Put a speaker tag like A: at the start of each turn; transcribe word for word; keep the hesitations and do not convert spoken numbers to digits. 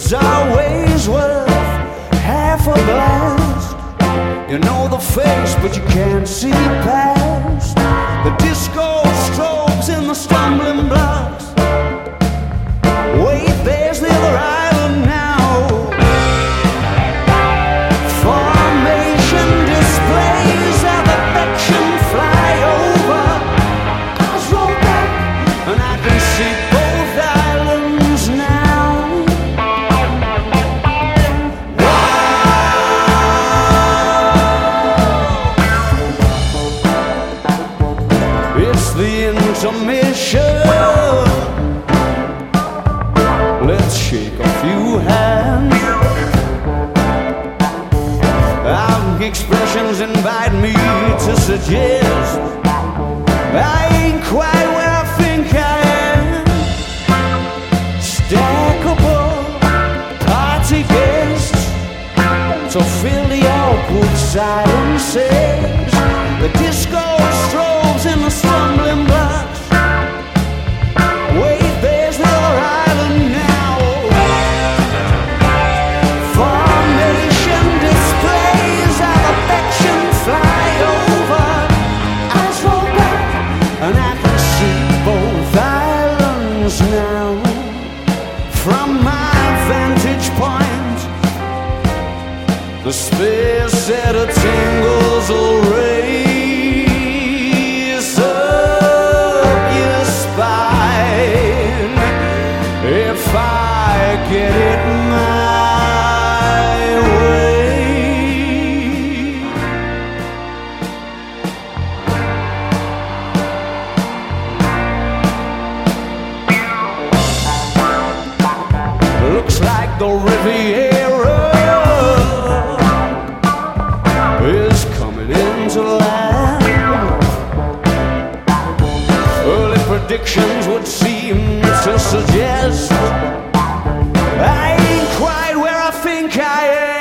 A: is always worth half a blast. You know the face, but you can't see past the disco strobes in the stumbling blocks. Wait, there's the other island now. Formation displays of affection fly over. Eyes roll back, and I can see both islands now. Wow. It's the intermission. Let's shake a few hands. Our expressions invite me to suggest I ain't quite where I think I am. Stackable party guests to fill the awkward silences. The disco strobes in the stumbling blocks. Wait, there's the other island now. Formation displays of affection fly over. Eyes roll back, and I can see both islands now. From my vantage point, the space set of tingles will raise up your spine if I get it my way. Looks like the Riviera is coming into land. Early predictions would seem to suggest I ain't quite where I think I am.